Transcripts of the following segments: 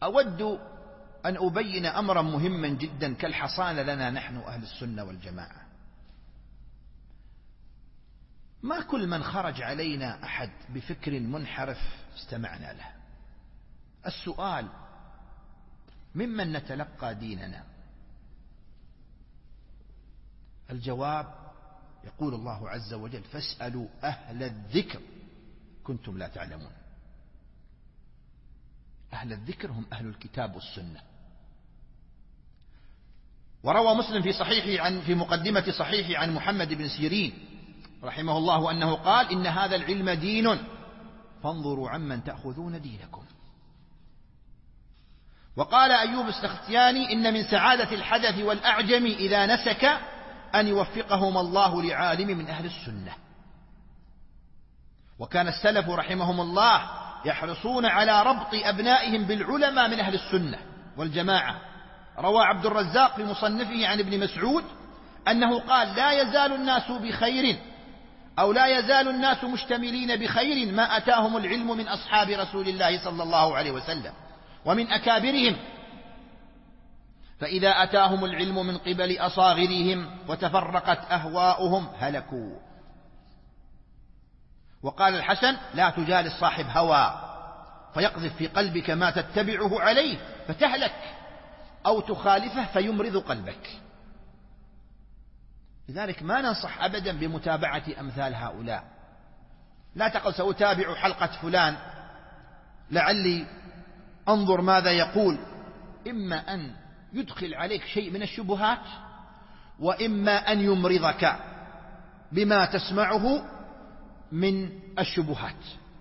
أود أن أبين أمرا مهما جدا كالحصانة لنا نحن أهل السنة والجماعة. ما كل من خرج علينا أحد بفكر منحرف استمعنا له. السؤال: ممن نتلقى ديننا؟ الجواب: يقول الله عز وجل: فاسألوا أهل الذكر كنتم لا تعلمون. أهل الذكر هم أهل الكتاب والسنة. وروى مسلم في صحيحه في مقدمة صحيحه عن محمد بن سيرين رحمه الله أنه قال: إن هذا العلم دين فانظروا عمن تأخذون دينكم. وقال أيوب السختياني: إن من سعادة الحدث والأعجم إذا نسك أن يوفقهم الله لعالم من أهل السنة. وكان السلف رحمهم الله يحرصون على ربط أبنائهم بالعلماء من أهل السنة والجماعة. روى عبد الرزاق في مصنفه عن ابن مسعود أنه قال: لا يزال الناس بخير أو لا يزال الناس مشتملين بخير ما أتاهم العلم من أصحاب رسول الله صلى الله عليه وسلم ومن أكابرهم، فإذا أتاهم العلم من قبل أصاغرهم وتفرقت أهواؤهم هلكوا. وقال الحسن: لا تجالس صاحب هوى فيقذف في قلبك ما تتبعه عليه فتهلك، أو تخالفه فيمرض قلبك. لذلك ما ننصح أبدا بمتابعة أمثال هؤلاء. لا تقل سأتابع حلقة فلان لعلي أنظر ماذا يقول. إما أن يدخل عليك شيء من الشبهات، وإما أن يمرضك بما تسمعه من الشبهات.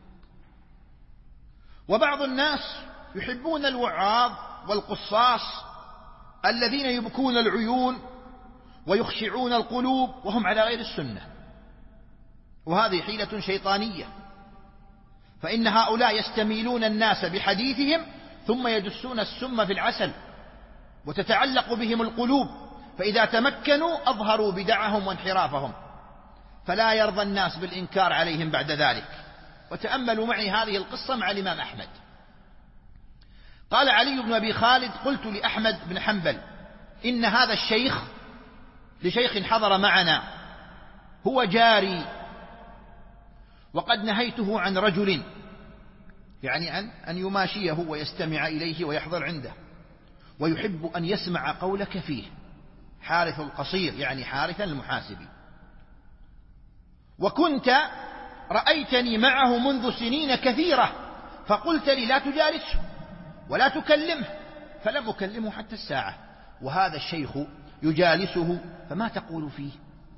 وبعض الناس يحبون الوعاظ والقصاص الذين يبكون العيون ويخشعون القلوب وهم على غير السنة، وهذه حيلة شيطانية. فإن هؤلاء يستميلون الناس بحديثهم ثم يدسون السم في العسل وتتعلق بهم القلوب، فإذا تمكنوا أظهروا بدعهم وانحرافهم، فلا يرضى الناس بالإنكار عليهم بعد ذلك. وتأملوا معي هذه القصة مع الإمام أحمد. قال علي بن أبي خالد: قلت لأحمد بن حنبل: إن هذا الشيخ لشيخ حضر معنا هو جاري، وقد نهيته عن رجل، يعني عن أن يماشيه ويستمع إليه ويحضر عنده، ويحب أن يسمع قولك فيه، حارث القصير يعني حارثا المحاسبي، وكنت رأيتني معه منذ سنين كثيرة فقلت لي لا تجالسه ولا تكلمه، فلم أكلمه حتى الساعة، وهذا الشيخ يجالسه، فما تقول فيه؟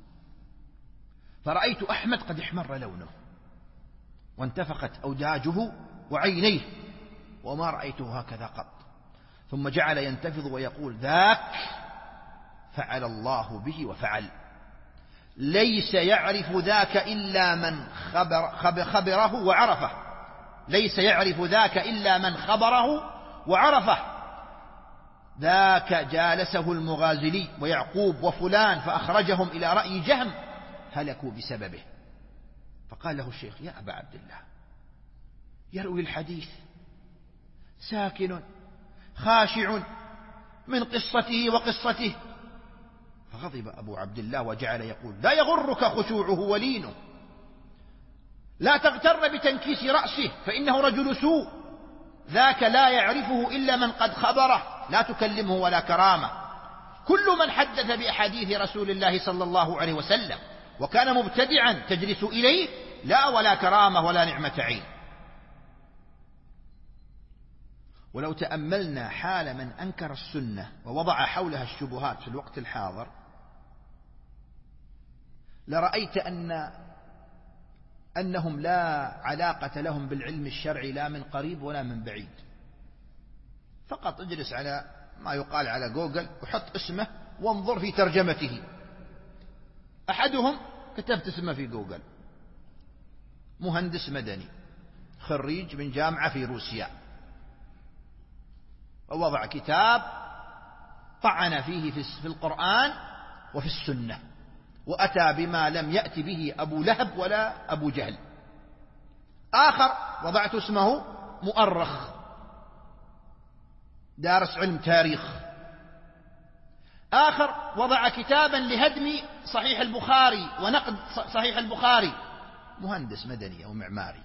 فرأيت أحمد قد احمر لونه وانتفخت أوداجه وعينيه، وما رأيته هكذا قط. ثم جعل ينتفض ويقول: ذاك فعل الله به وفعل، ليس يعرف ذاك إلا من خبره وعرفه، ليس يعرف ذاك إلا من خبره وعرفه، ذاك جالسه المغازلي ويعقوب وفلان فأخرجهم إلى رأي جهم هلكوا بسببه. فقال له الشيخ: يا أبا عبد الله، يروي الحديث ساكن خاشع من قصته وقصته. فغضب أبو عبد الله وجعل يقول: لا يغرك خشوعه ولينه، لا تغتر بتنكيس رأسه فإنه رجل سوء، ذاك لا يعرفه إلا من قد خبره، لا تكلمه ولا كرامة. كل من حدث بأحاديث رسول الله صلى الله عليه وسلم وكان مبتدعا تجلس إليه لا ولا كرامة ولا نعمة عين. ولو تأملنا حال من أنكر السنة ووضع حولها الشبهات في الوقت الحاضر لرأيت أنهم لا علاقة لهم بالعلم الشرعي لا من قريب ولا من بعيد. فقط اجلس على ما يقال على جوجل وحط اسمه وانظر في ترجمته. أحدهم كتبت اسمه في جوجل: مهندس مدني خريج من جامعة في روسيا، ووضع كتاب طعن فيه في القرآن وفي السنة، وأتى بما لم يأتي به أبو لهب ولا أبو جهل. آخر وضعت اسمه مؤرخ دارس علم تاريخ. آخر وضع كتابا لهدم صحيح البخاري ونقد صحيح البخاري، مهندس مدني أو معماري.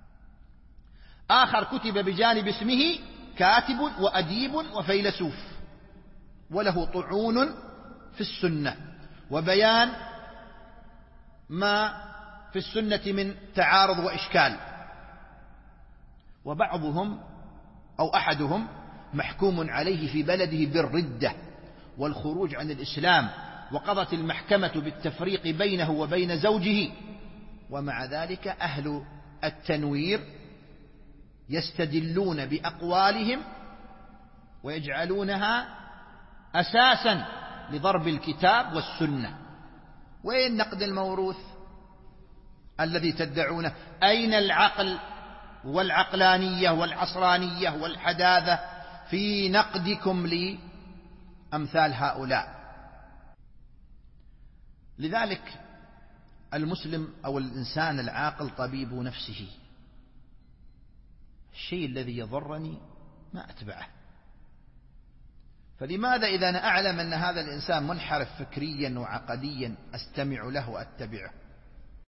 آخر كتب بجانب اسمه كاتب وأديب وفيلسوف، وله طعون في السنة وبيان ما في السنة من تعارض وإشكال. وبعضهم أو أحدهم محكوم عليه في بلده بالردة والخروج عن الإسلام، وقضت المحكمة بالتفريق بينه وبين زوجه، ومع ذلك أهل التنوير يستدلون بأقوالهم ويجعلونها أساسا لضرب الكتاب والسنة. وين نقد الموروث الذي تدعونه؟ أين العقل والعقلانية والعصرانية والحداثة في نقدكم لأمثال هؤلاء؟ لذلك المسلم أو الإنسان العاقل طبيب نفسه. الشيء الذي يضرني ما أتبعه. فلماذا إذا أنا أعلم أن هذا الإنسان منحرف فكريا وعقديا أستمع له وأتبعه؟